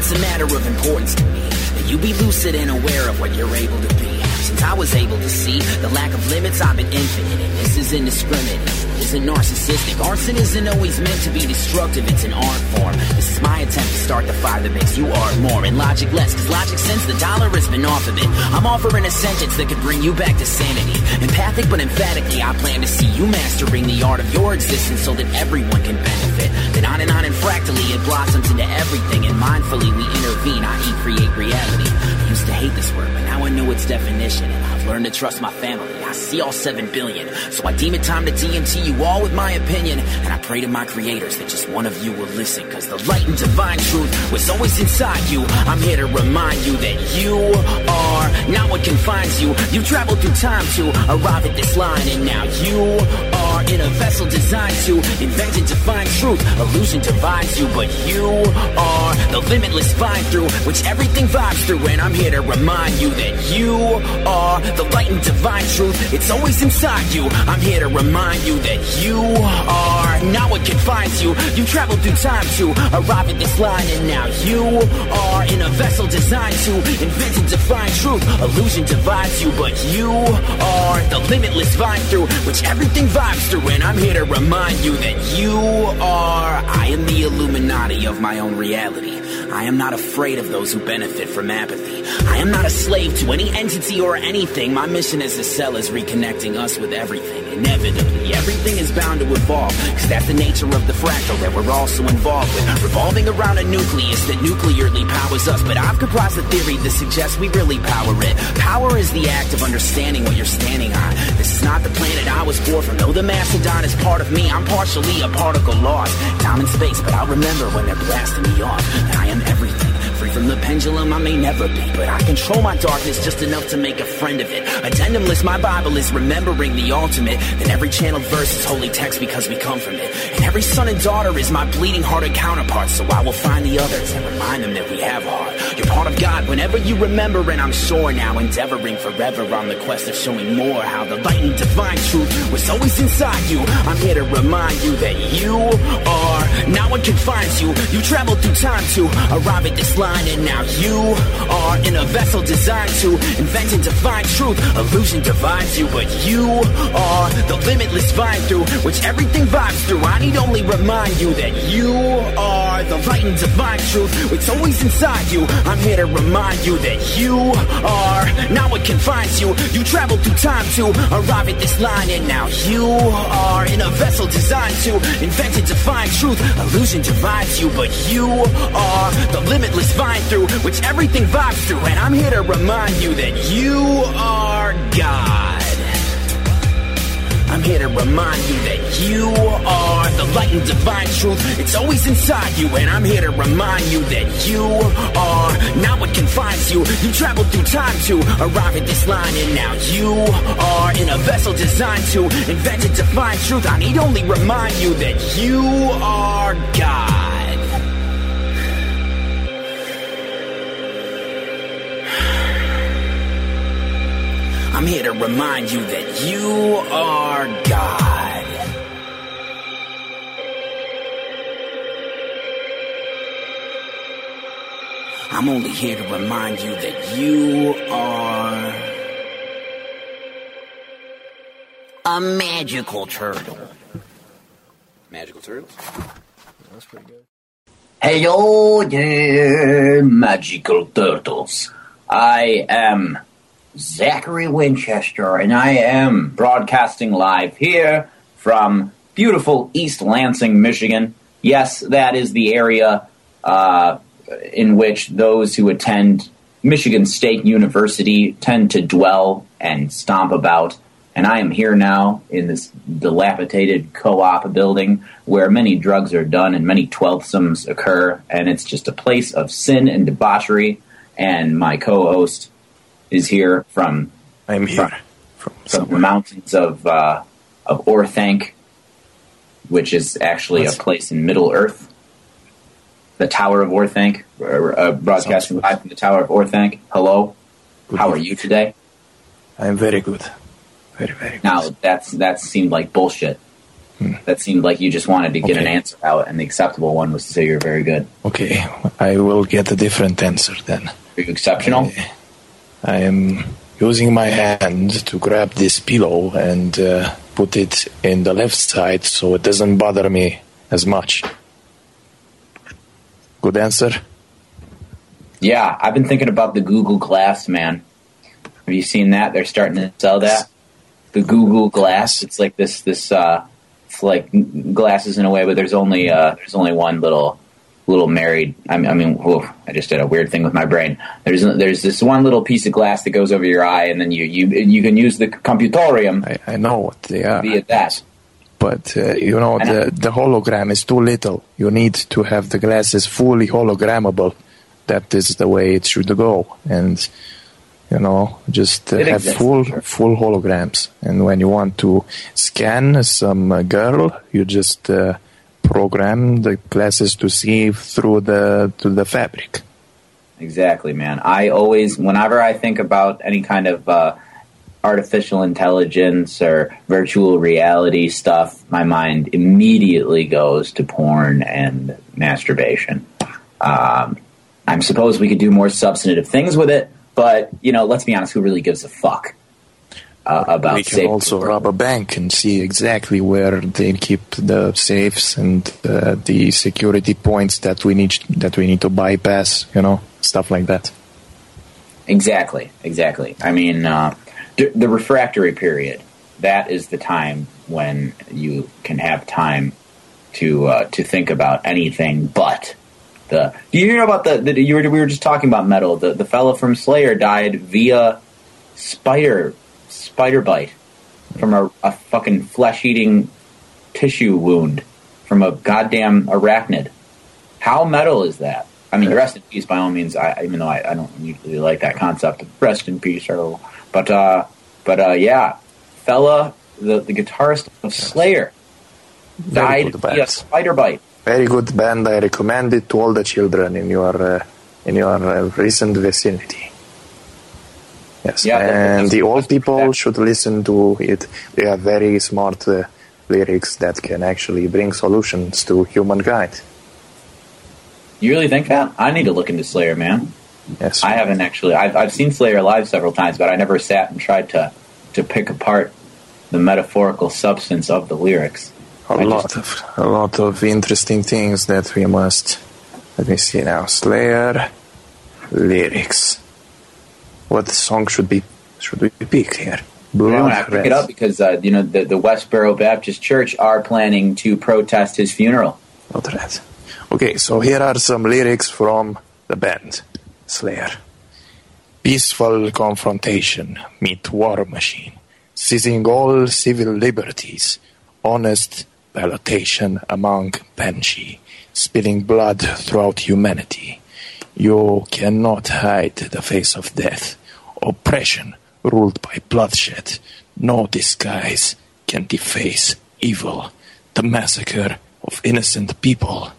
it's a matter of importance to me that you be lucid and aware of what you're able to be. Since I was able to see the lack of limits, I've been infinite, and this is indiscriminate. Isn't narcissistic. Arson isn't always meant to be destructive, it's an art form. This is my attempt to start the fire that makes you art more, and logic less, cause logic since the dollar has been off of it. I'm offering a sentence that could bring you back to sanity. Empathic but emphatically, I plan to see you mastering the art of your existence so that everyone can benefit. Then on and fractally it blossoms into everything, and mindfully we intervene, i.e. create reality. I used to hate this word, but now I know its definition, and I've learned to trust my family. I see all 7 billion, so I deem it time to DMT you all with my opinion, and I pray to my creators that just one of you will listen, cause the light and divine truth was always inside you. I'm here to remind you that you are not what confines you. You traveled through time to arrive at this line, and now you are in a vessel designed to invent and define truth. Illusion divides you, but you are the limitless vine through which everything vibes through, and I'm here to remind you that you are the light and divine truth. It's always inside you. I'm here to remind you that you are not what confines you. You traveled through time to arrive at this line, and now you are in a vessel designed to invent and define truth. Illusion divides you, but you are the limitless vine through which everything vibes through, and I'm here to remind you that you are. I am the Illuminati of my own reality. I am not afraid of those who benefit from apathy. I am not a slave to any entity or anything. My mission as a cell is reconnecting us with everything. Inevitably, everything is bound to evolve, cause that's the nature of the fractal that we're also involved with, revolving around a nucleus that nuclearly powers us. But I've comprised a theory that suggests we really power it. Power is the act of understanding what you're standing on. This is not the planet I was born from. Though the mastodon is part of me, I'm partially a particle lost. Time and space, but I'll remember when they're blasting me off. And I am everything. Free from the pendulum I may never be, but I control my darkness just enough to make a friend of it. Addendumless, my Bible is remembering the ultimate. Then every channeled verse is holy text because we come from it. And every son and daughter is my bleeding hearted counterpart. So I will find the others and remind them that we have a heart. You're part of God whenever you remember, and I'm sure now endeavoring forever on the quest of showing more how the light and divine truth was always inside you. I'm here to remind you that you are not what confines you. You traveled through time to arrive at this line, and now you are in a vessel designed to invent and define truth. Illusion divides you, but you are the limitless vine through which everything vibes through. I need only remind you that you are the light and divine truth. It's always inside you. I'm here to remind you that you are not what confines you. You traveled through time to arrive at this line, and now you are in a vessel designed to invent and define truth. Illusion divides you, but you are the limitless vine through which everything vibes through, and I'm here to remind you that you are God. I'm here to remind you that you are the light and divine truth. It's always inside you, and I'm here to remind you that you are not what confines you. You traveled through time to arrive at this line, and now you are in a vessel designed to invent and define truth. I need only remind you that you are God. I'm here to remind you that you are God. I'm only here to remind you that you are a magical turtle. Magical turtles? That's pretty good. Hello there, magical turtles. I am Zachary Winchester, and I am broadcasting live here from beautiful East Lansing, Michigan. Yes, that is the area in which those who attend Michigan State University tend to dwell and stomp about. And I am here now in this dilapidated co-op building where many drugs are done and many twelvesomes occur, and it's just a place of sin and debauchery. And my co-host is here from the mountains of Orthanc, which is actually a place in Middle Earth. The Tower of Orthanc, broadcasting live from the Tower of Orthanc. Hello, how are you today? I am very good, very, very good. Now that seemed like bullshit. that seemed like you just wanted to get an answer out, and the acceptable one was to say you're very good. Okay, I will get a different answer then. Are you exceptional? I am using my hand to grab this pillow and put it in the left side so it doesn't bother me as much. Good answer? Yeah, I've been thinking about the Google Glass, man. Have you seen that? They're starting to sell that. The Google Glass. It's like this. It's like glasses in a way, but there's only one little married. I I just did a weird thing with my brain. There's this one little piece of glass that goes over your eye, and then you can use the computorium. I know what they are. Via that. But the hologram is too little. You need to have the glasses fully hologrammable. That is the way it should go, and just have full holograms. And when you want to scan some girl, you just program the glasses to see through the fabric. Exactly, man. Whenever I think about any kind of artificial intelligence or virtual reality stuff, my mind immediately goes to porn and masturbation. I suppose we could do more substantive things with it, but, let's be honest, who really gives a fuck about we can also rob a bank and see exactly where they keep the safes and the security points that we need to bypass, stuff like that. Exactly. I mean, the refractory period, that is the time when you can have time to think about anything but do you hear about we were just talking about metal. The fellow from Slayer died via spider bite from a fucking flesh-eating tissue wound from a goddamn arachnid. How metal is that? I mean, rest in peace by all means. Even though I don't usually like that concept of rest in peace, but yeah, fella, the guitarist of Slayer died via spider bite. Very good band. I recommend it to all the children in your recent vicinity. Yes, yeah, and the old people should listen to it. They have very smart lyrics that can actually bring solutions to humankind. You really think that? I need to look into Slayer, man. Yes, I haven't actually. I've seen Slayer live several times, but I never sat and tried to pick apart the metaphorical substance of the lyrics. A lot of interesting things that we must. Let me see now. Slayer lyrics. What song should we pick here? Blood I pick it up because the Westboro Baptist Church are planning to protest his funeral. Not red. Okay, so here are some lyrics from the band Slayer. Peaceful confrontation meet war machine, seizing all civil liberties, honest ballotation among banshee, spilling blood throughout humanity. You cannot hide the face of death. Oppression ruled by bloodshed. No disguise can deface evil. The massacre of innocent people.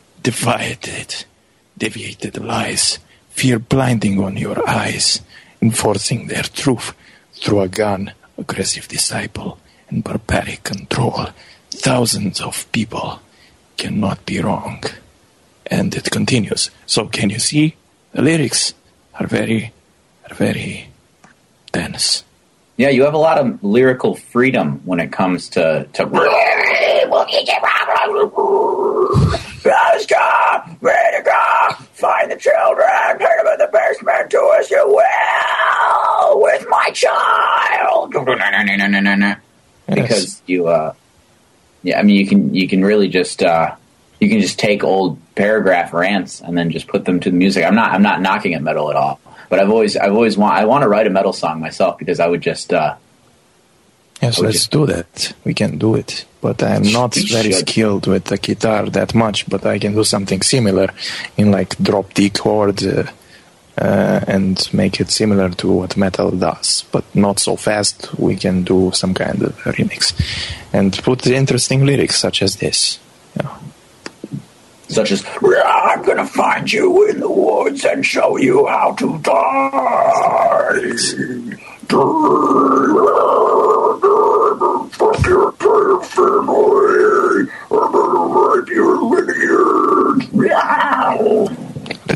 Deviated lies. Fear blinding on your eyes. Enforcing their truth through a gun. Aggressive disciple and barbaric control. Thousands of people cannot be wrong. And it continues. So can you see? The lyrics are very dense. Yeah, you have a lot of lyrical freedom when it comes to find the children, take them in the basement, do as you will with my child. Because you can really just you can just take old paragraph rants and then just put them to the music. I'm not knocking at metal at all, but I want to write a metal song myself because I would just yes, let's do that. We can do it, but I'm not very skilled with the guitar that much. But I can do something similar in like drop D chord and make it similar to what metal does, but not so fast. We can do some kind of remix and put interesting lyrics such as this. Such as, I'm going to find you in the woods and show you how to die. Fuck your family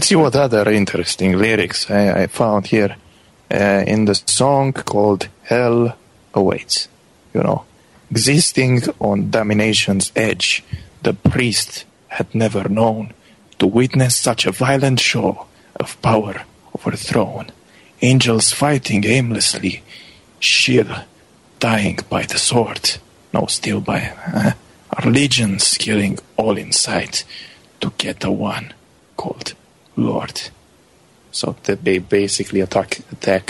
See what other interesting lyrics I found here in the song called Hell Awaits. You know, existing on domination's edge, the priest had never known to witness such a violent show of power overthrown. Angels fighting aimlessly, Shil dying by the sword, no, still by our legions killing all in sight to get the one called Lord. So that they basically attack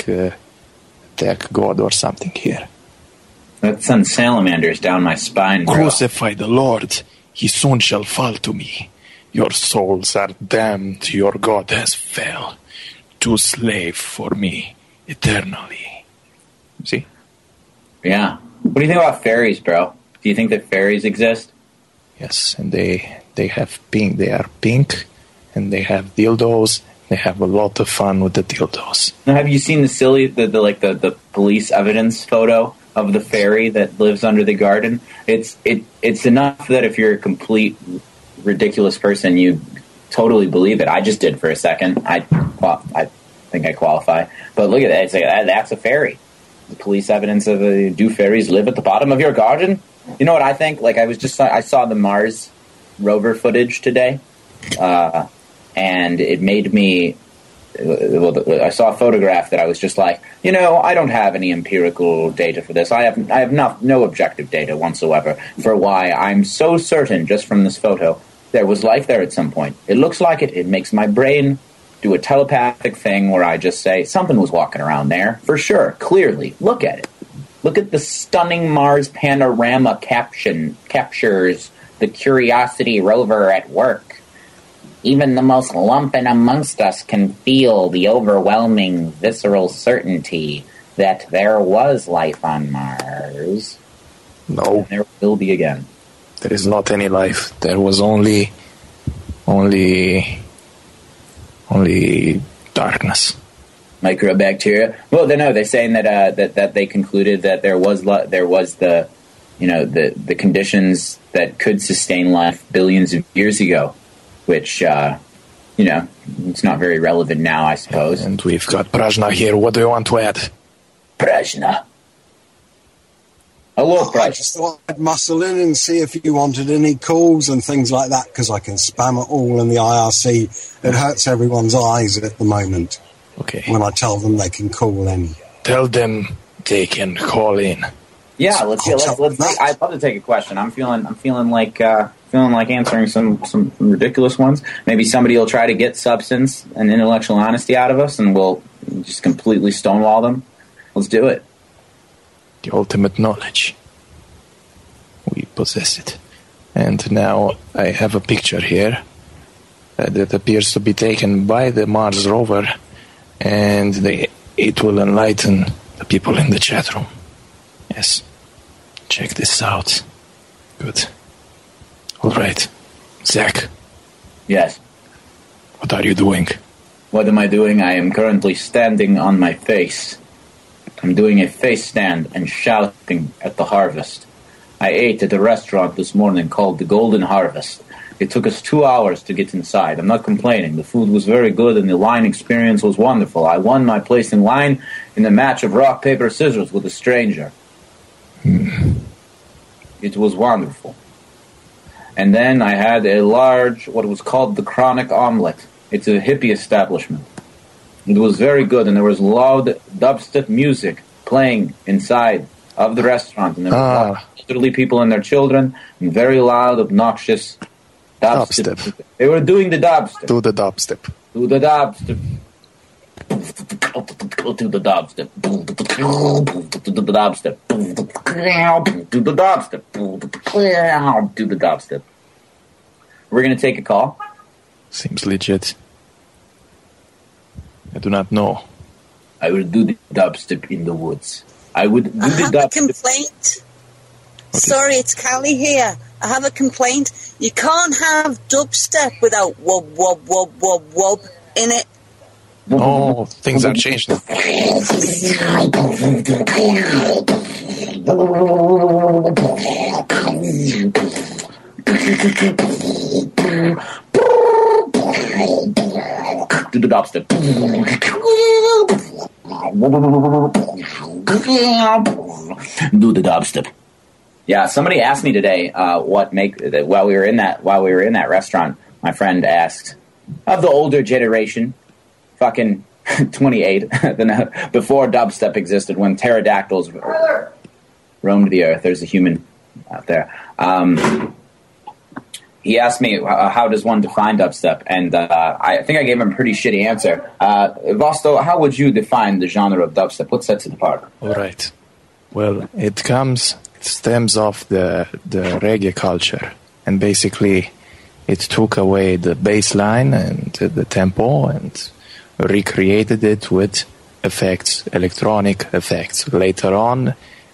God or something here. That sends salamanders down my spine, bro. Crucify the Lord, he soon shall fall to me. Your souls are damned, your God has fell to slave for me eternally. See? Yeah. What do you think about fairies, bro? Do you think that fairies exist? Yes, and they have pink. They are pink, and they have dildos. They have a lot of fun with the dildos. Now, have you seen the police evidence photo of the fairy that lives under the garden? It's enough that if you're a complete ridiculous person, you totally believe it. I just did for a second. I think I qualify. But look at that. That's a fairy. The police evidence of do fairies live at the bottom of your garden? You know what I think? Like I saw the Mars rover footage today, and it made me. I saw a photograph that I was just like, I don't have any empirical data for this. I have no objective data whatsoever for why I'm so certain just from this photo there was life there at some point. It looks like it. It makes my brain do a telepathic thing where I just say something was walking around there for sure. Clearly, look at it. Look at the stunning Mars panorama captures the Curiosity rover at work. Even the most lumpen amongst us can feel the overwhelming visceral certainty that there was life on Mars. No. And there will be again. There is not any life. There was only darkness. Microbacteria. Well, they're saying that they concluded that there was the conditions that could sustain life billions of years ago, which it's not very relevant now, I suppose. And we've got Prajna here. What do you want to add? Prajna. Hello, Prajna. I just thought I'd muscle in and see if you wanted any calls and things like that, because I can spam it all in the IRC. It hurts everyone's eyes at the moment. Okay. When I tell them they can call in. Tell them they can call in. Yeah, let's. I'd love to take a question. I'm feeling like answering some ridiculous ones. Maybe somebody will try to get substance and intellectual honesty out of us, and we'll just completely stonewall them. Let's do it. The ultimate knowledge. We possess it. And now I have a picture here that appears to be taken by the Mars rover, and it will enlighten the people in the chat room. Yes. Check this out. Good. All right. Zach. Yes. What are you doing? What am I doing? I am currently standing on my face. I'm doing a face stand and shouting at the harvest. I ate at a restaurant this morning called the Golden Harvest. It took us 2 hours to get inside. I'm not complaining. The food was very good and the line experience was wonderful. I won my place in line in a match of rock, paper, scissors with a stranger. It was wonderful. And then I had a large, what was called the Chronic Omelette. It's a hippie establishment. It was very good, and there was loud dubstep music playing inside of the restaurant. And there were elderly people and their children, and very loud, obnoxious dubstep. They were doing the dubstep. Do the dubstep. Do the dubstep. Do the dubstep. Do the dubstep. Do the dubstep. Do the dubstep. We're going to take a call. Seems legit. I do not know. I will do the dubstep in the woods. I would do the dubstep. I have a complaint. Sorry, it's Callie here. I have a complaint. You can't have dubstep without wub, wub, wub, wub, wub in it. Oh, things are changed now. Do the dubstep. Do the dubstep. Yeah, somebody asked me today while we were in that restaurant. My friend asked, of the older generation, fucking 28, before dubstep existed, when pterodactyls roamed the earth. There's a human out there. He asked me, how does one define dubstep? And I think I gave him a pretty shitty answer. Vosto, how would you define the genre of dubstep? What sets it apart? All right. Well, it stems off the reggae culture. And basically, it took away the bass line and the tempo and recreated it with effects, electronic effects. Later on,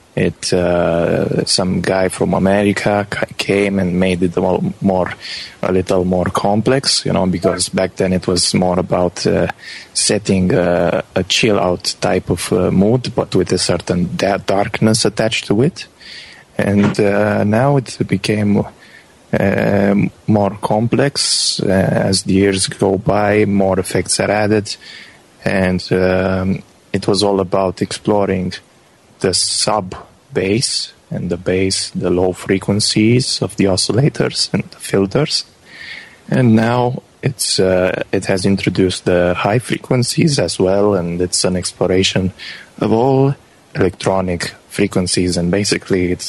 some guy from America came and made it a little more complex, because back then it was more about setting a chill out type of mood, but with a certain darkness attached to it. And now it became more complex as the years go by. More effects are added, and it was all about exploring the sub-bass and the low frequencies of the oscillators and the filters. And now it has introduced the high frequencies as well, and it's an exploration of all electronic frequencies, and basically it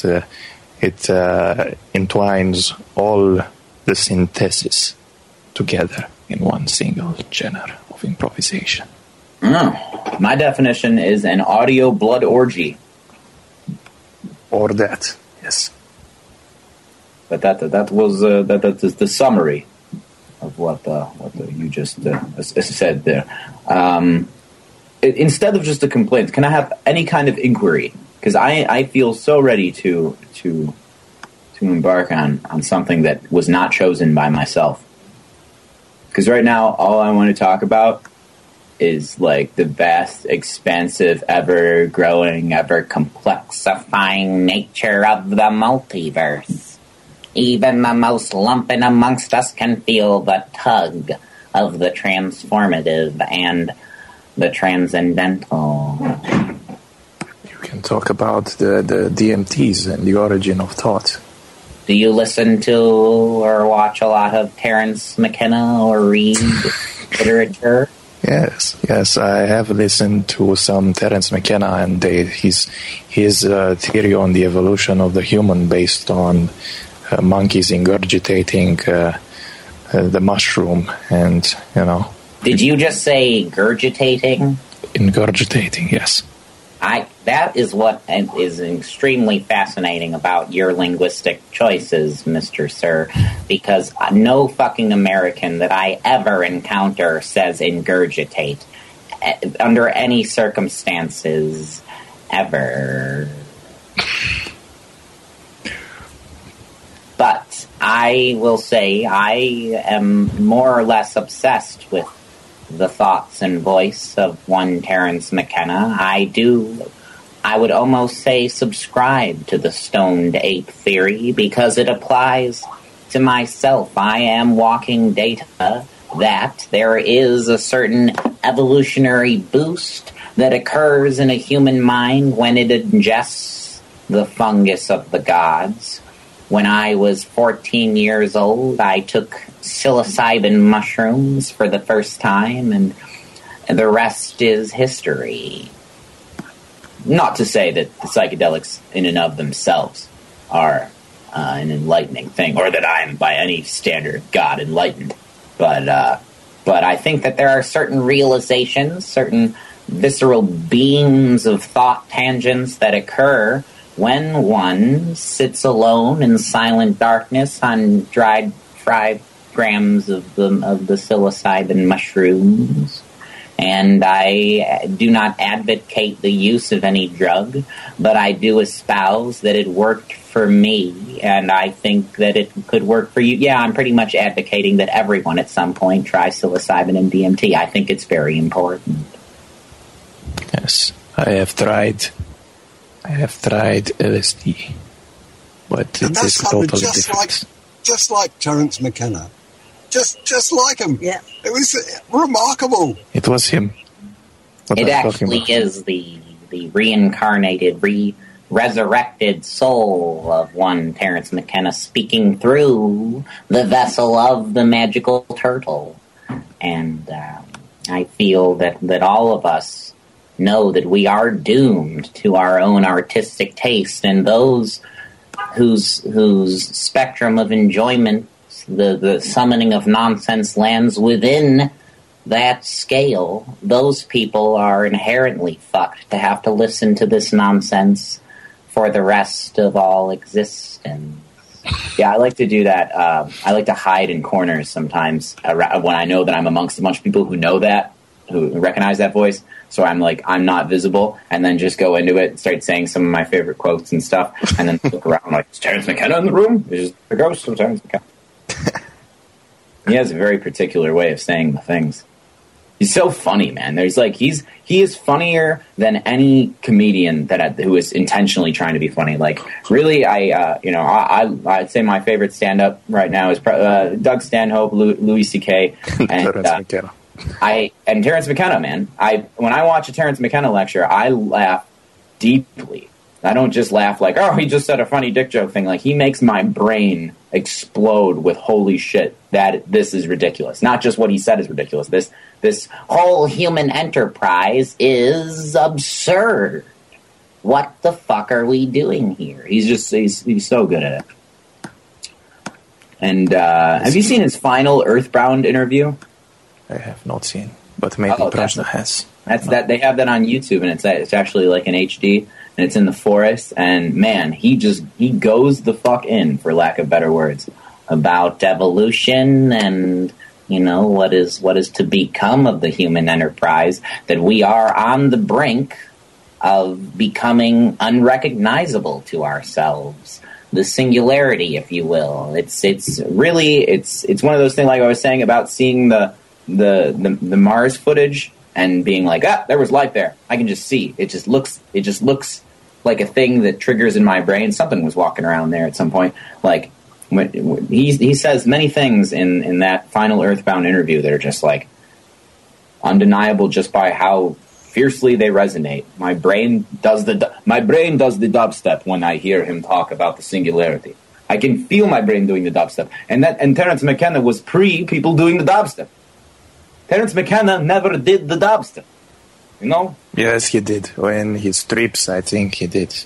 entwines all the synthesis together in one single genre of improvisation. My definition is an audio blood orgy. Or that, yes. But that is the summary of what you just said there. Instead of just a complaint, can I have any kind of inquiry? Because I feel so ready to embark on something that was not chosen by myself. Because right now, all I want to talk about is like the vast, expansive, ever-growing, ever-complexifying nature of the multiverse. Even the most lumpen amongst us can feel the tug of the transformative and the transcendental. You can talk about the DMTs and the origin of thought. Do you listen to or watch a lot of Terence McKenna or read literature? Yes, I have listened to some Terence McKenna, and his theory on the evolution of the human based on monkeys ingurgitating the mushroom, and Did you just say gurgitating? Ingurgitating, yes. That is what is extremely fascinating about your linguistic choices, Mr. Sir, because no fucking American that I ever encounter says ingurgitate under any circumstances ever. But I will say I am more or less obsessed with the thoughts and voice of one Terence McKenna. I would almost say subscribe to the stoned ape theory because it applies to myself. I am walking data that there is a certain evolutionary boost that occurs in a human mind when it ingests the fungus of the gods. When I was 14 years old, I took psilocybin mushrooms for the first time, and the rest is history. Not to say that the psychedelics in and of themselves are an enlightening thing, or that I am by any standard God enlightened, but I think that there are certain realizations, certain visceral beams of thought tangents that occur when one sits alone in silent darkness on dried, fried grams of the psilocybin mushrooms. And I do not advocate the use of any drug, but I do espouse that it worked for me, and I think that it could work for you. Yeah, I'm pretty much advocating that everyone at some point try psilocybin and DMT. I think it's very important. Yes, I have tried LSD, but it is totally different. Just like Terence McKenna, just like him. Yeah. It was remarkable. It was him. What It I'm talking actually about. is the reincarnated, resurrected soul of one Terence McKenna speaking through the vessel of the magical turtle. And I feel that all of us know that we are doomed to our own artistic taste, and those whose spectrum of enjoyment, the summoning of nonsense lands within that scale, those people are inherently fucked to have to listen to this nonsense for the rest of all existence. Yeah, I like to do that. I like to hide in corners sometimes when I know that I'm amongst a bunch of people who know that, who recognize that voice. So I'm like, I'm not visible, and then just go into it and start saying some of my favorite quotes and stuff, and then look around like, is Terence McKenna in the room? Is the ghost of Terence McKenna? He has a very particular way of saying the things. He's so funny, man. There's like he is funnier than any comedian who is intentionally trying to be funny. Like really, I'd say my favorite stand-up right now is Doug Stanhope, Louis C.K. and Terence McKenna. And Terence McKenna, man. When I watch a Terence McKenna lecture, I laugh deeply. I don't just laugh like, oh, he just said a funny dick joke thing. Like, he makes my brain explode with holy shit, that this is ridiculous. Not just what he said is ridiculous. This whole human enterprise is absurd. What the fuck are we doing here? He's so good at it. And have you seen his final Earthbound interview? I have not seen, but maybe Prajna has. They have that on YouTube, and it's actually like an HD, and it's in the forest. And man, he goes the fuck in, for lack of better words, about evolution and what is to become of the human enterprise. That we are on the brink of becoming unrecognizable to ourselves. The singularity, if you will. It's really one of those things, like I was saying about seeing the Mars footage and being like, there was life there. I can just see. It just looks like a thing that triggers in my brain. Something was walking around there at some point. Like when he says many things in that final Earthbound interview that are just like undeniable just by how fiercely they resonate. My brain does the dubstep when I hear him talk about the singularity. I can feel my brain doing the dubstep. And Terence McKenna was pre people doing the dubstep. Terence McKenna never did the dubstep, Yes, he did. When he strips, I think he did.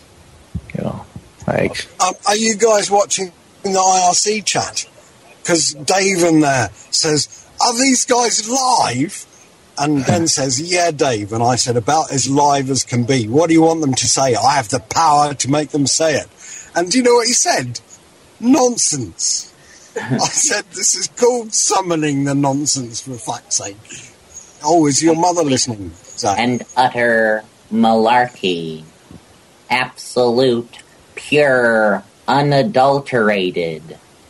Like. Are you guys watching the IRC chat? Because Dave in there says, "Are these guys live?" And then says, "Yeah, Dave." And I said, "About as live as can be. What do you want them to say? I have the power to make them say it." And do you know what he said? Nonsense. I said, this is called summoning the nonsense, for fuck's sake. Oh, is your mother listening, Zach? And utter malarkey. Absolute, pure, unadulterated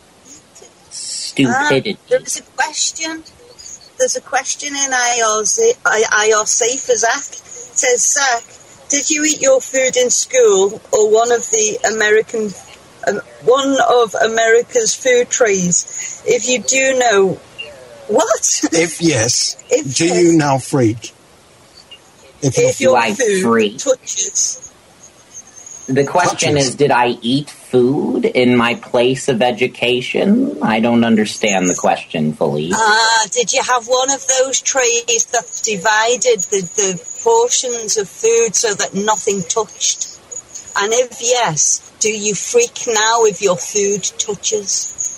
stupidity. There's a question. There's a question in IR Safe for Zach. It says, Zach, did you eat your food in school or one of America's food trays? If you do know, what? If yes, do you now freak? If your I food freak? touches. The question is, did I eat food in my place of education? I don't understand the question fully. Did you have one of those trays that divided the portions of food so that nothing touched? And if yes, do you freak now if your food touches?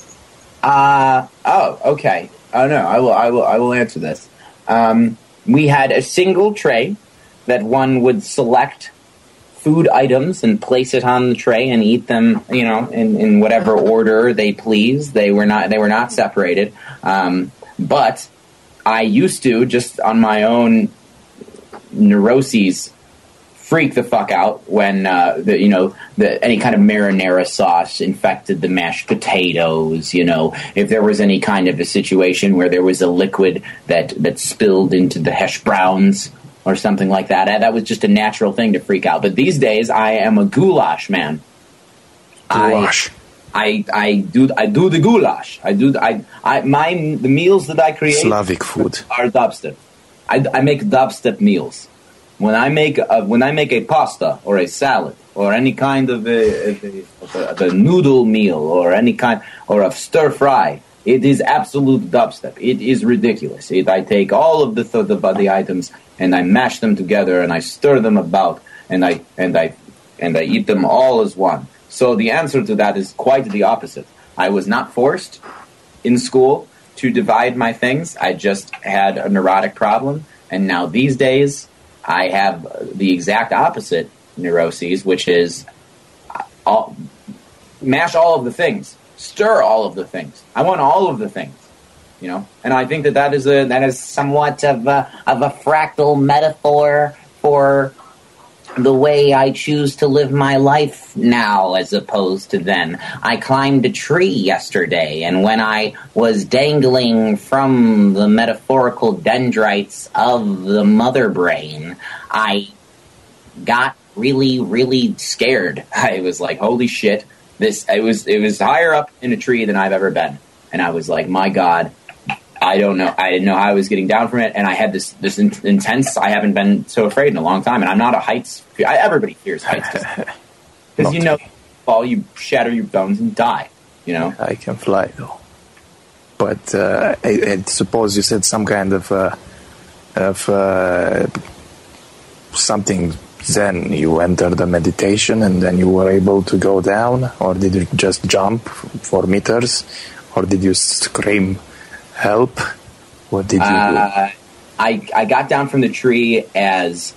Okay. Oh no, I will answer this. We had a single tray that one would select food items and place it on the tray and eat them, in whatever order they please. They were not separated. But I used to, just on my own neuroses, freak the fuck out when any kind of marinara sauce infected the mashed potatoes. If there was any kind of a situation where there was a liquid that spilled into the hash browns or something like that, that was just a natural thing to freak out. But these days, I am a goulash man. Goulash. I do the goulash. The meals that I create Slavic food are dubstep. I make dubstep meals. When I make a pasta or a salad or any kind of a noodle meal or any kind or a stir fry, it is absolute dubstep. It is ridiculous. I take all of the items and I mash them together and I stir them about and I eat them all as one. So the answer to that is quite the opposite. I was not forced in school to divide my things. I just had a neurotic problem, and now these days I have the exact opposite neuroses, which is mash all of the things, stir all of the things. I want all of the things, you know. And I think that is somewhat of a fractal metaphor for the way I choose to live my life now as opposed to then. I climbed a tree yesterday, and when I was dangling from the metaphorical dendrites of the mother brain, I got really, really scared. I was like, holy shit, it was higher up in a tree than I've ever been. And I was like, my God, I don't know. I didn't know how I was getting down from it, and I had this intense. I haven't been so afraid in a long time, and I'm not a heights. Everybody fears heights because you know, fall, you shatter your bones and die. You know, I can fly though, but I suppose you said some kind of something. Then you entered the meditation, and then you were able to go down, or did you just jump for meters, or did you scream? Help? What did you do? I got down from the tree as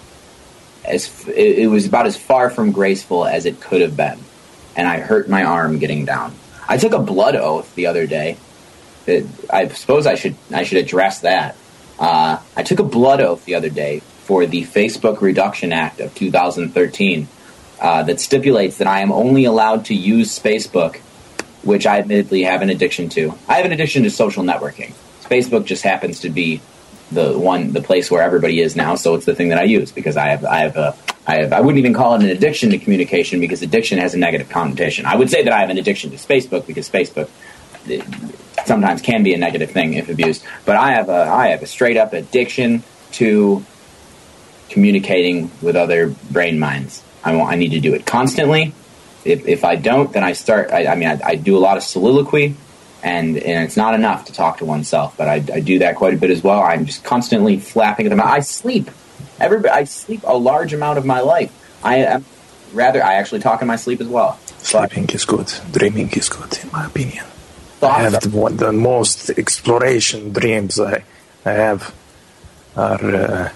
it was about as far from graceful as it could have been, and I hurt my arm getting down. I took a blood oath the other day. I suppose I should address that. I took a blood oath the other day for the Facebook Reduction Act of 2013 that stipulates that I am only allowed to use Facebook, which I admittedly have an addiction to. I have an addiction to social networking. Facebook just happens to be the place where everybody is now, so it's the thing that I use because I wouldn't even call it an addiction to communication because addiction has a negative connotation. I would say that I have an addiction to Facebook because Facebook sometimes can be a negative thing if abused. But I have a straight up addiction to communicating with other brain minds. I need to do it constantly. If I don't, then I start. I do a lot of soliloquy, and it's not enough to talk to oneself. But I do that quite a bit as well. I'm just constantly flapping at them. I sleep. I sleep a large amount of my life. I actually talk in my sleep as well. Sleeping is good. Dreaming is good, in my opinion. I have the most exploration dreams I have are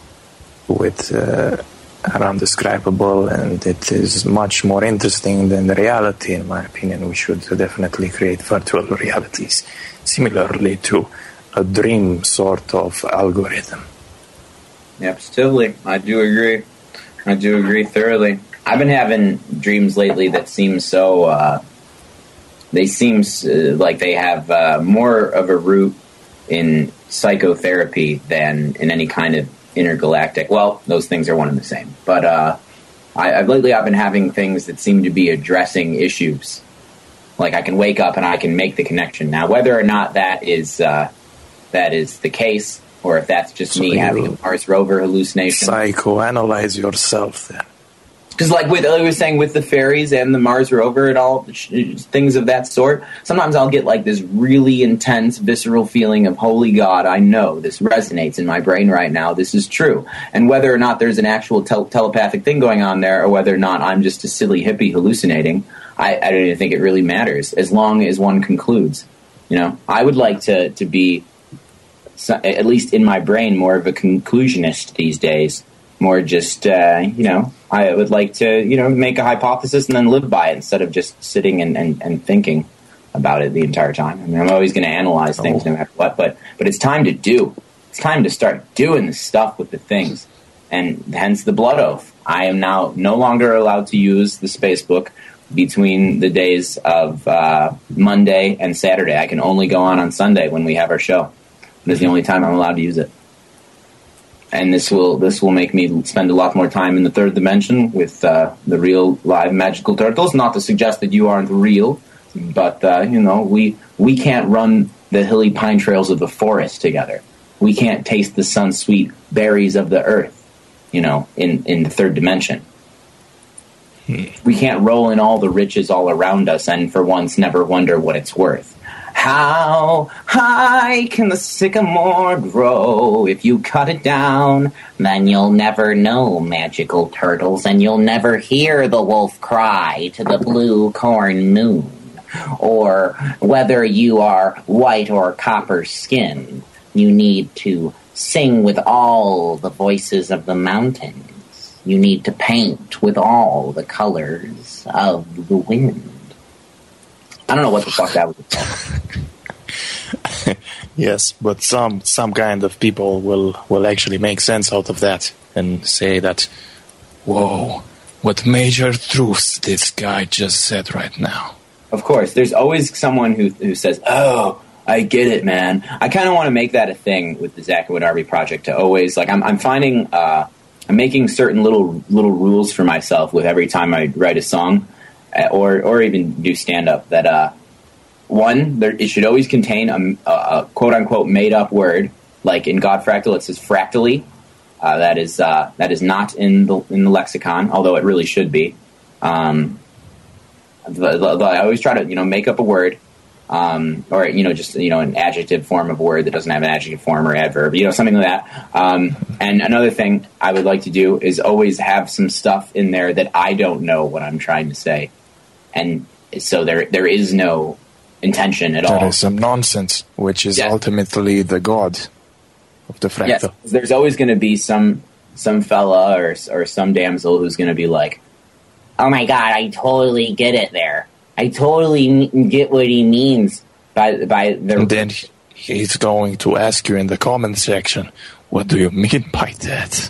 are undescribable, and it is much more interesting than the reality. In my opinion, we should definitely create virtual realities similarly to a dream sort of algorithm. Yep, positively. I do agree. I do agree thoroughly. I've been having dreams lately that seem so they seem like they have more of a root in psychotherapy than in any kind of intergalactic. Well, those things are one and the same. But I've been having things that seem to be addressing issues. Like I can wake up and I can make the connection. Now, whether or not that is the case, or if that's just me having a Mars rover hallucination. Psychoanalyze yourself then. Because like I was saying, with the fairies and the Mars rover and all things of that sort, sometimes I'll get like this really intense, visceral feeling of, holy God, I know this resonates in my brain right now. This is true. And whether or not there's an actual telepathic thing going on there, or whether or not I'm just a silly hippie hallucinating, I don't even think it really matters, as long as one concludes. You know, I would like to be, at least in my brain, more of a conclusionist these days. More just, I would like to, make a hypothesis and then live by it instead of just sitting and thinking about it the entire time. I mean, I'm always going to analyze things no matter what, but it's time to do. It's time to start doing the stuff with the things, and hence the blood oath. I am now no longer allowed to use the Spacebook between the days of Monday and Saturday. I can only go on Sunday when we have our show. This is the only time I'm allowed to use it. And this will make me spend a lot more time in the third dimension with the real live magical turtles. Not to suggest that you aren't real. But we can't run the hilly pine trails of the forest together. We can't taste the sun-sweet berries of the earth, in the third dimension. We can't roll in all the riches all around us and for once never wonder what it's worth. How high can the sycamore grow? If you cut it down, then you'll never know, magical turtles, and you'll never hear the wolf cry to the blue corn moon. Or whether you are white or copper skinned, you need to sing with all the voices of the mountains. You need to paint with all the colors of the wind. I don't know what the fuck that was about. Yes, but some kind of people will actually make sense out of that and say that, whoa, what major truths this guy just said right now. Of course, there's always someone who says, oh, I get it, man. I kind of want to make that a thing with the Zach and Darby project to always, like, I'm finding, I'm making certain little rules for myself with every time I write a song or even do stand-up that, one, it should always contain a quote-unquote made-up word. Like in God Fractal, it says fractally. That is not in the lexicon, although it really should be. I always try to, make up a word, or, just, an adjective form of a word that doesn't have an adjective form or adverb, something like that. And another thing I would like to do is always have some stuff in there that I don't know what I'm trying to say. And so there is no intention at all. There is some nonsense, which is ultimately the god of the fractal. Yes, there's always going to be some fella or some damsel who's going to be like, oh my god, I totally get it there. I totally get what he means by the... And then he's going to ask you in the comment section, what do you mean by that?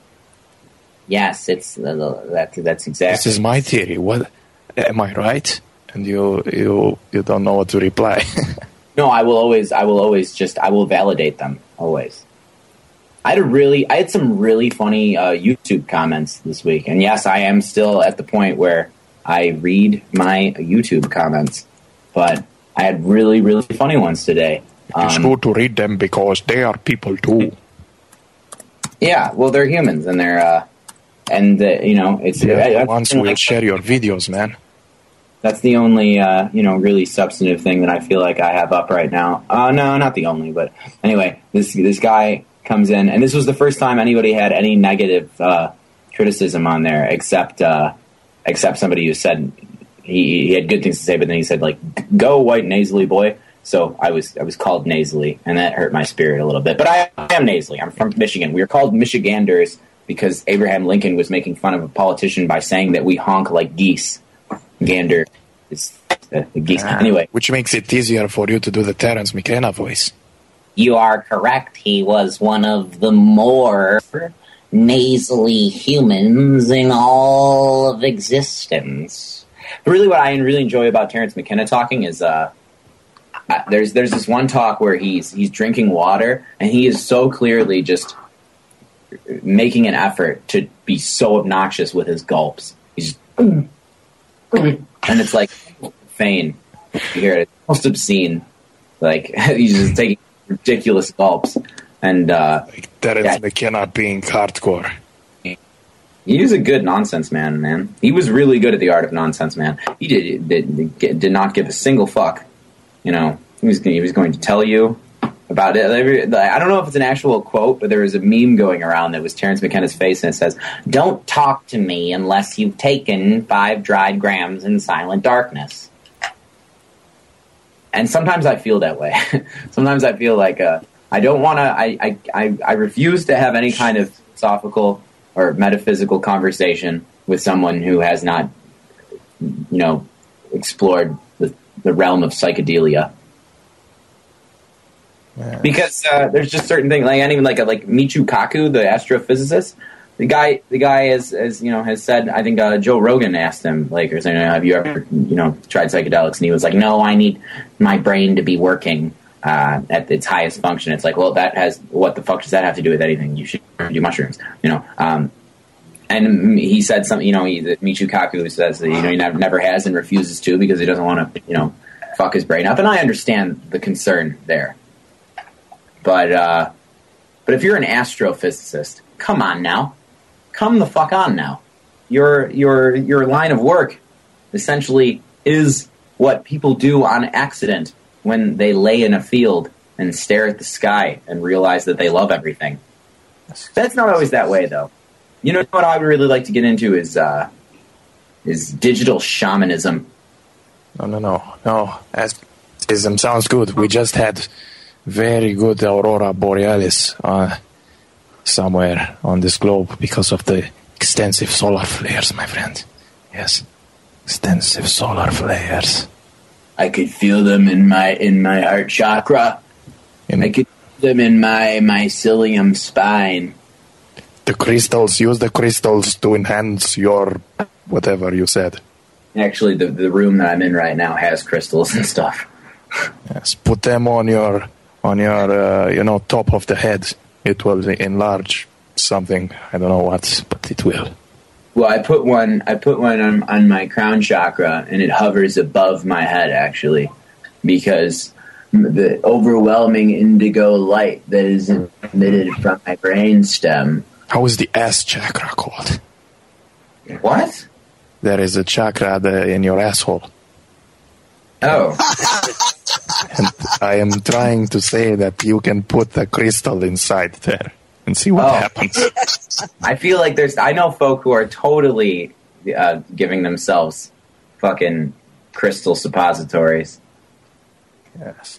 Yes, that's exactly... This is my theory. What am I right? And you don't know what to reply. No, I will validate them always. I had some really funny YouTube comments this week, and yes, I am still at the point where I read my YouTube comments, but I had really, really funny ones today. It's good to read them because they are people too. Yeah, well, they're humans, and they're it's once we'll share your videos, man. That's the only, really substantive thing that I feel like I have up right now. No, not the only, but anyway, this guy comes in, and this was the first time anybody had any negative criticism on there, except somebody who said he had good things to say, but then he said, like, go white nasally boy. So I was called nasally, and that hurt my spirit a little bit. But I am nasally. I'm from Michigan. We were called Michiganders because Abraham Lincoln was making fun of a politician by saying that we honk like geese. Gander is the geese. Anyway. Which makes it easier for you to do the Terence McKenna voice. You are correct. He was one of the more nasally humans in all of existence. But really what I really enjoy about Terence McKenna talking is there's this one talk where he's drinking water, and he is so clearly just making an effort to be so obnoxious with his gulps. He's just... And it's like Fane. You hear it. It's most obscene. Like, he's just taking ridiculous gulps. And, like Terence McKenna being hardcore. He was a good nonsense man. He was really good at the art of nonsense, man. He did not give a single fuck. He was going to tell you about it. I don't know if it's an actual quote, but there was a meme going around that was Terence McKenna's face, and it says, "Don't talk to me unless you've taken 5 dried grams in silent darkness." And sometimes I feel that way. Sometimes I feel like I don't want to. I refuse to have any kind of philosophical or metaphysical conversation with someone who has not, explored the realm of psychedelia. Yeah. Because there's just certain things, like Michio Kaku, the astrophysicist. The guy has said. I think Joe Rogan asked him, or saying, "Have you ever tried psychedelics?" And he was like, "No, I need my brain to be working at its highest function." It's like, well, what the fuck does that have to do with anything? You should do mushrooms, And he said something, Michikaku says that, he never has and refuses to because he doesn't want to, fuck his brain up. And I understand the concern there. But if you're an astrophysicist, come on now. Come the fuck on now. Your line of work essentially is what people do on accident when they lay in a field and stare at the sky and realize that they love everything. That's not always that way, though. You know what I would really like to get into is digital shamanism. No. Astrophysicist sounds good. We just had very good aurora borealis somewhere on this globe because of the extensive solar flares, my friend. Yes, extensive solar flares. I could feel them in my heart chakra. I could feel them in my mycelium spine. Use the crystals to enhance your whatever you said. Actually, the room that I'm in right now has crystals and stuff. Yes, put them on your top of the head. It will enlarge something. I don't know what, but it will. Well, I put one on my crown chakra, and it hovers above my head, actually, because the overwhelming indigo light that is emitted from my brainstem. How is the ass chakra called? What? There is a chakra in your asshole. Oh. And I am trying to say that you can put the crystal inside there and see what happens. I feel like I know folk who are totally giving themselves fucking crystal suppositories. Yes.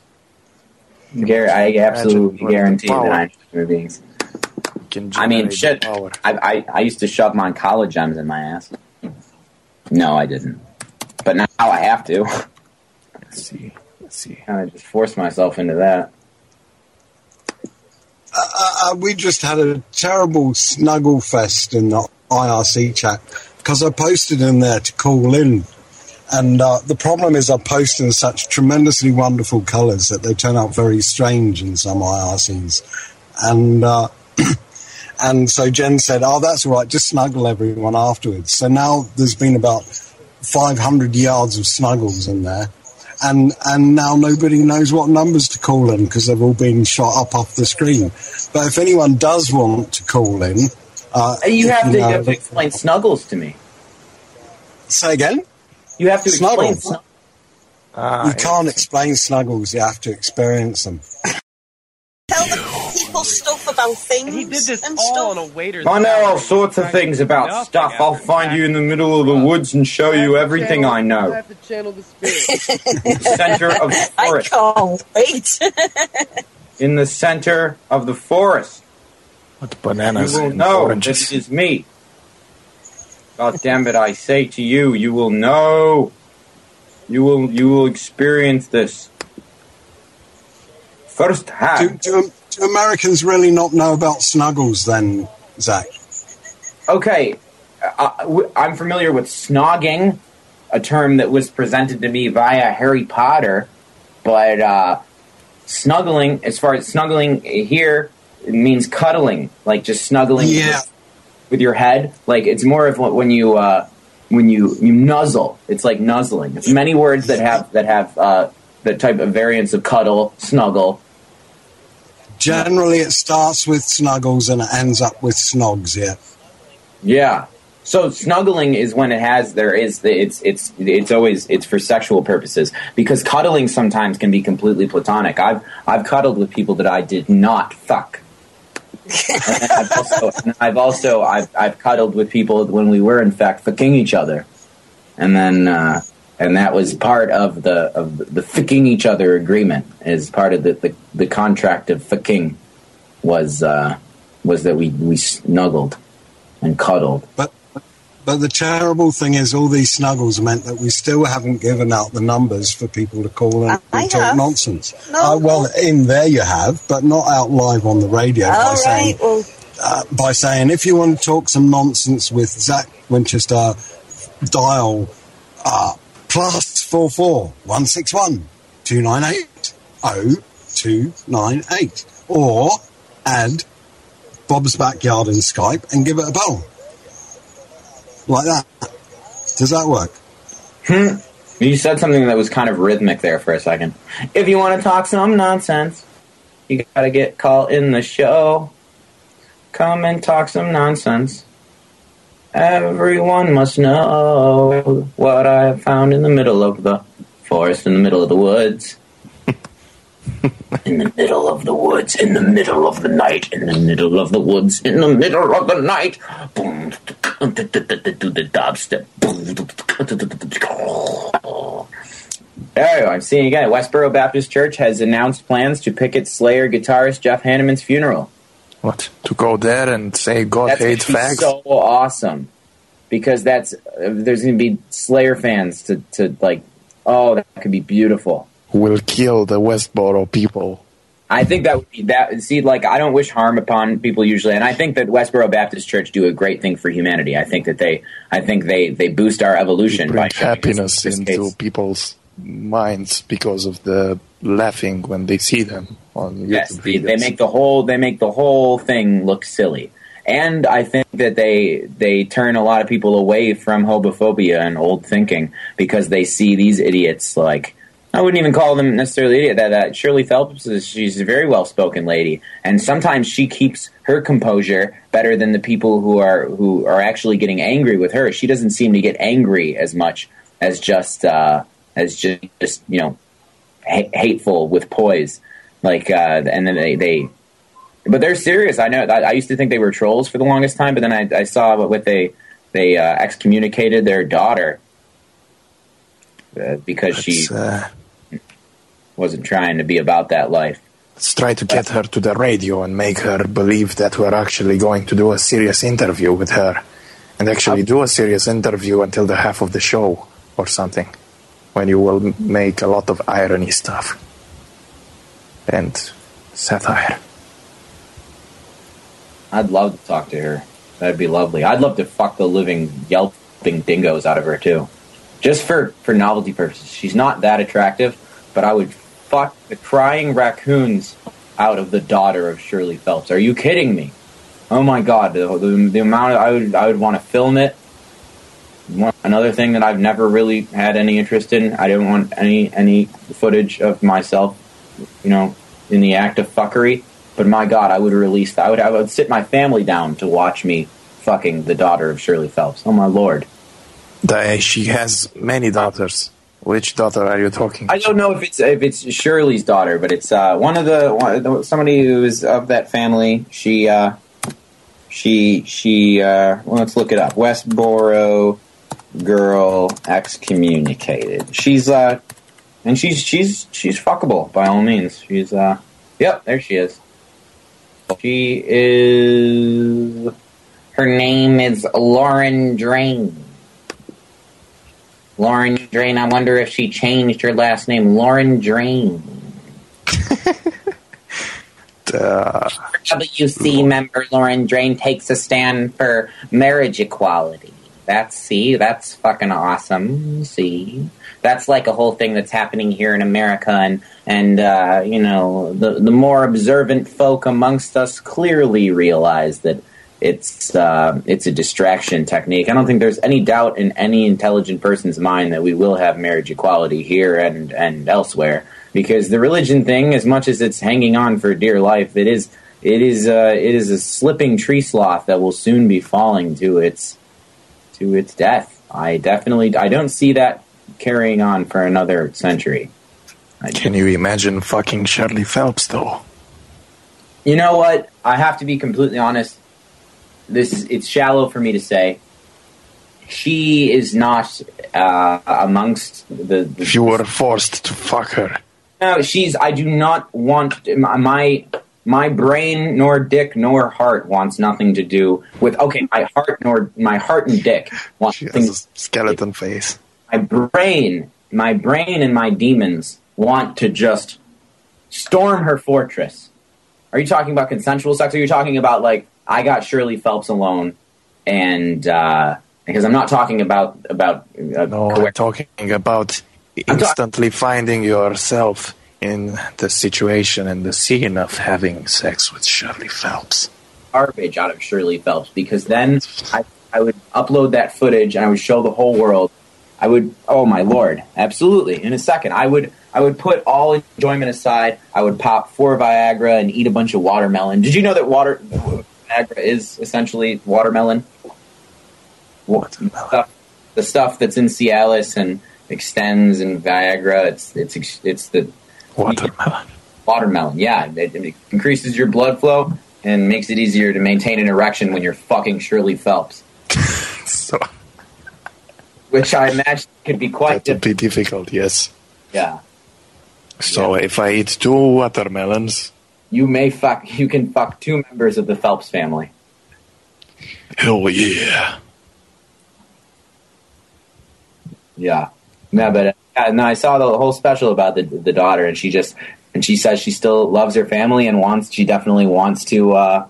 I absolutely guarantee that I'm human beings. I mean, shit. I used to shove my college gems in my ass. No, I didn't. But now I have to. Let's see. I just forced myself into that. We just had a terrible snuggle fest in the IRC chat because I posted in there to call in. And the problem is I post in such tremendously wonderful colours that they turn out very strange in some IRCs. And and so Jen said, that's all right, just snuggle everyone afterwards. So now there's been about 500 yards of snuggles in there. And now nobody knows what numbers to call in because they've all been shot up off the screen. But if anyone does want to call in... you have to explain snuggles to me. Say again? You have to explain snuggles. You can't explain snuggles, you have to experience them. Tell the people stuff about things. He did this and all stuff. on a waiter's. I know all sorts of things about stuff. I'll find you in the middle of the woods and show you everything I know. have to channel the spirit. Center of the forest. I can't wait. In the center of the forest. What bananas You will and know oranges. that it is me. God damn it, I say to you, you will know. You will experience this. First hand. Do Americans really not know about snuggles then, Zach? Okay, I'm familiar with snogging, a term that was presented to me via Harry Potter, but snuggling, as far as snuggling here, it means cuddling, like just snuggling with your head. Like it's more of when you nuzzle. It's like nuzzling. It's many words that have the type of variants of cuddle, snuggle. Generally, it starts with snuggles and it ends up with snogs. Yeah. So snuggling is when it's for sexual purposes, because cuddling sometimes can be completely platonic. I've cuddled with people that I did not fuck. I've cuddled with people when we were in fact fucking each other, and then and that was part of the fucking each other agreement. As part of the contract of fucking was that we snuggled and cuddled. But the terrible thing is, all these snuggles meant that we still haven't given out the numbers for people to call and talk nonsense. No. Well, in there you have, but not out live on the radio. By saying, if you want to talk some nonsense with Zach Winchester, dial +44 161 298 0298, or add Bob's Backyard in Skype and give it a bell. Like that. Does that work? You said something that was kind of rhythmic there for a second. If you want to talk some nonsense, you gotta get called in the show. Come and talk some nonsense. Everyone must know what I have found in the middle of the forest, in the middle of the woods. In the middle of the woods, in the middle of the night, in the middle of the woods, in the middle of the night. Boom, do the dubstep. There you go. I'm seeing again. Westboro Baptist Church has announced plans to picket Slayer guitarist Jeff Hanneman's funeral. What? To go there and say God hates fags? That's so awesome. Because there's going to be Slayer fans to like, oh, that could be beautiful. Who will kill the Westboro people. I think that would be that. See, like, I don't wish harm upon people usually, and I think that Westboro Baptist Church do a great thing for humanity. I think they boost our evolution by happiness into people's minds because of the laughing when they see them on YouTube. Yes, they make the whole thing look silly, and I think that they turn a lot of people away from homophobia and old thinking because they see these idiots like. I wouldn't even call them necessarily idiot. That Shirley Phelps she's a very well-spoken lady, and sometimes she keeps her composure better than the people who are actually getting angry with her. She doesn't seem to get angry as much as just hateful with poise. Like and then but they're serious. I know. I used to think they were trolls for the longest time, but then I saw what they excommunicated their daughter because she wasn't trying to be about that life. Let's try to get her to the radio and make her believe that we're actually going to do a serious interview with her, and actually do a serious interview until the half of the show or something, when you will make a lot of irony stuff and satire. I'd love to talk to her. That'd be lovely. I'd love to fuck the living yelping dingoes out of her too. Just for novelty purposes. She's not that attractive, but I would fuck the crying raccoons out of the daughter of Shirley Phelps. Are you kidding me? Oh my God, the amount of, I would want to film it. Another thing that I've never really had any interest in. I don't want any footage of myself, in the act of fuckery. But my God, I would release that. I would sit my family down to watch me fucking the daughter of Shirley Phelps. Oh my Lord. She has many daughters. Which daughter are you talking? I don't know if it's Shirley's daughter, but it's somebody who is of that family. She well, let's look it up. Westboro girl excommunicated. She's fuckable by all means. She's yep, there she is. She is. Her name is Lauren Drain. Lauren Drain. I wonder if she changed her last name. Lauren Drain. WC member Lauren Drain takes a stand for marriage equality. That's fucking awesome. See, that's like a whole thing that's happening here in America, and the more observant folk amongst us clearly realize that it's a distraction technique. I don't think there's any doubt in any intelligent person's mind that we will have marriage equality here and elsewhere, because the religion thing, as much as it's hanging on for dear life, it is a slipping tree sloth that will soon be falling to its death. I don't see that carrying on for another century. Can you imagine fucking Shirley Phelps though? You know what? I have to be completely honest. It's shallow for me to say. She is not amongst the. If you were forced to fuck her. No, I do not want my brain nor dick nor heart wants nothing to do with. Okay, my heart and dick want. She has a skeleton face. My brain and my demons want to just storm her fortress. Are you talking about consensual sex? Or are you talking about like? I got Shirley Phelps alone, and because I'm not talking about. No, I'm talking about instantly finding yourself in the situation and the scene of having sex with Shirley Phelps. Garbage out of Shirley Phelps, because then upload that footage and I would show the whole world. I would, oh my lord, absolutely. In a second, I would put all enjoyment aside. I would pop 4 Viagra and eat a bunch of watermelon. Did you know that Viagra is essentially watermelon? The stuff that's in Cialis and Extends and Viagra. It's the Watermelon. Watermelon, yeah. It increases your blood flow and makes it easier to maintain an erection when you're fucking Shirley Phelps. So Which I imagine could be quite that would be difficult, yes. Yeah. So if I eat 2 watermelons, You can fuck 2 members of the Phelps family. hell yeah. Yeah. No, but no, I saw the whole special about the daughter, and she says she still loves her family and she definitely wants to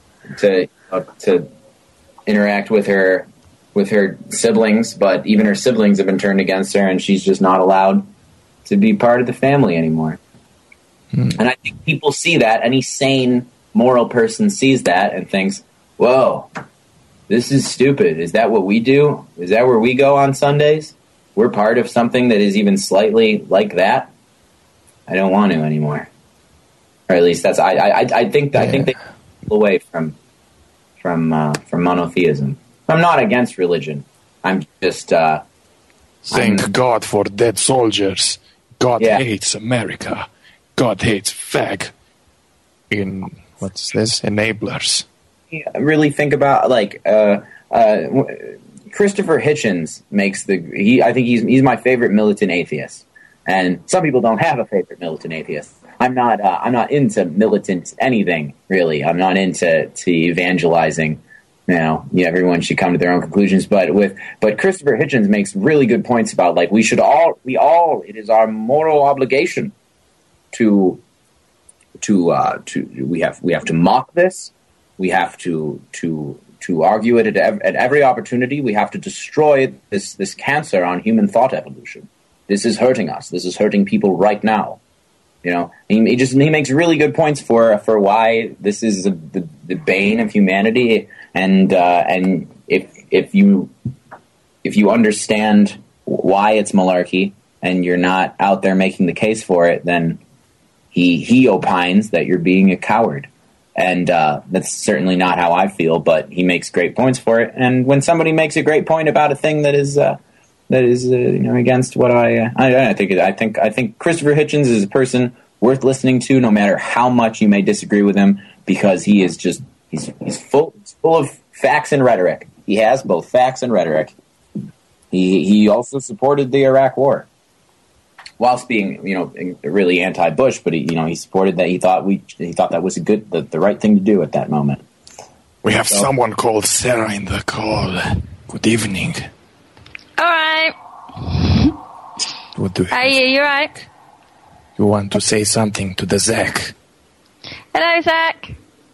interact with her siblings, but even her siblings have been turned against her, and she's just not allowed to be part of the family anymore. And I think people see that. Any sane, moral person sees that and thinks, whoa, this is stupid. Is that what we do? Is that where we go on Sundays? We're part of something that is even slightly like that? I don't want to anymore. Or at least that's I think they pull away from monotheism. I'm not against religion. I'm just Thank God for dead soldiers. God Yeah. hates America. God hates fag. What's this? Enablers. really think about Christopher Hitchens I think he's my favorite militant atheist. And some people don't have a favorite militant atheist. I'm not into militant anything, really. I'm not into evangelizing. Everyone should come to their own conclusions. But Christopher Hitchens makes really good points about it is our moral obligation to we have to mock this. We have to argue it at every opportunity. We have to destroy this cancer on human thought evolution. This is hurting us. This is hurting people right now. He makes really good points for why this is the bane of humanity. And if you understand why it's malarkey and you're not out there making the case for it, then he opines that you're being a coward. And that's certainly not how I feel, but he makes great points for it. And when somebody makes a great point about a thing that is against what I think Christopher Hitchens is a person worth listening to, no matter how much you may disagree with him, because he is just he's full of facts and rhetoric. He has both facts and rhetoric. He also supported the Iraq War, whilst being really anti-Bush, but he supported that. He thought that was the right thing to do at that moment. We have someone called Sarah in the call. Good evening. All right. What do you? Are you right? You want to say something to the Zach? Hello, Zach.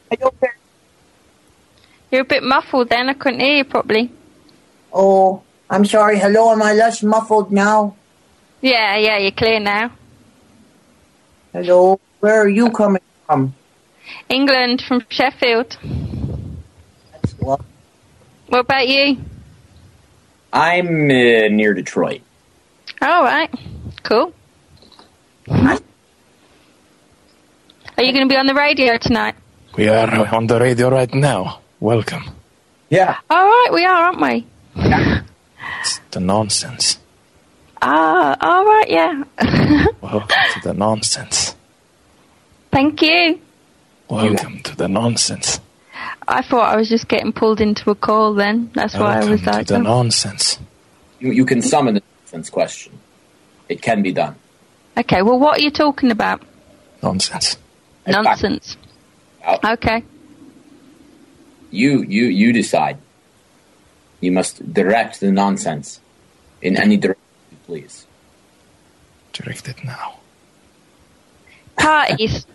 You're a bit muffled then. I couldn't hear you properly. Oh, I'm sorry. Hello, am I less muffled now? Yeah, you're clear now. Hello, where are you coming from? England, from Sheffield. That's lovely. What about you? I'm near Detroit. All right. Cool. Are you going to be on the radio tonight? We are on the radio right now. Welcome. Yeah. All right, we are, aren't we? It's the nonsense. Ah, all right, yeah. Welcome to the nonsense. Thank you. Welcome to the nonsense. I thought I was just getting pulled into a call then. That's why I was Welcome like... to the nonsense. You can summon the nonsense question. It can be done. Okay, well, what are you talking about? Nonsense. Nonsense. Okay. You decide. You must direct the nonsense in any direction, please. Direct it now. Parties.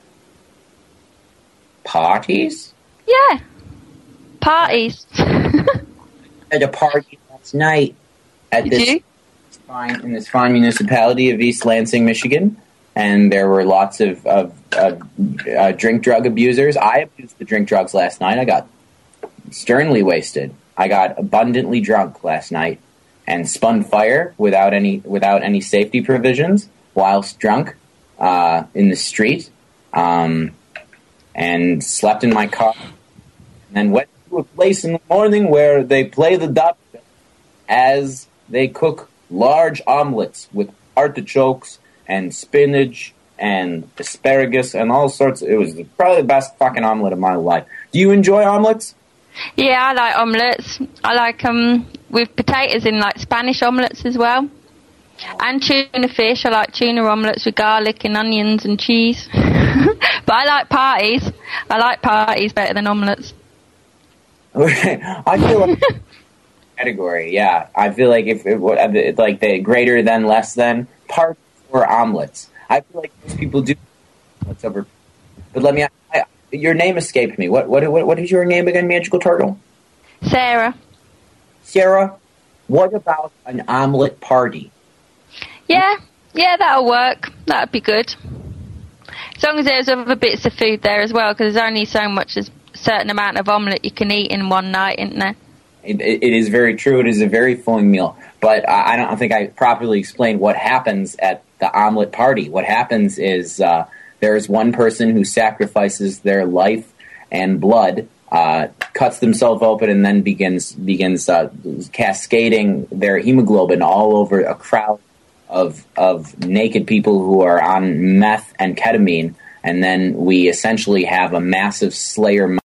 Parties? Yeah. Parties. At a party last night at Did in this fine municipality of East Lansing, Michigan, and there were lots of drink drug abusers. I abused the drink drugs last night. I got sternly wasted. I got abundantly drunk last night and spun fire without any safety provisions whilst drunk in the street, and slept in my car, and then went to a place in the morning where they play the dubstep as they cook large omelets with artichokes and spinach and asparagus and all sorts. It was probably the best fucking omelet of my life. Do you enjoy omelets? Yeah, I like omelettes. I like them with potatoes in, like Spanish omelettes as well. And tuna fish. I like tuna omelettes with garlic and onions and cheese. But I like parties. I like parties better than omelettes. I feel like category, yeah. I feel like if it's like the greater than, less than, parties or omelets. I feel like most people do omelets over. But let me. Your name escaped me. What is your name again, Magical Turtle? Sarah. Sarah, what about an omelet party? Yeah, that'll work. That'd be good. As long as there's other bits of food there as well, because there's only so much as a certain amount of omelette you can eat in one night, isn't there? It is very true. It is a very filling meal. But I don't think I properly explained what happens at the omelet party. What happens is there's one person who sacrifices their life and blood, cuts themselves open, and then begins cascading their hemoglobin all over a crowd of naked people who are on meth and ketamine, and then we essentially have a massive Slayer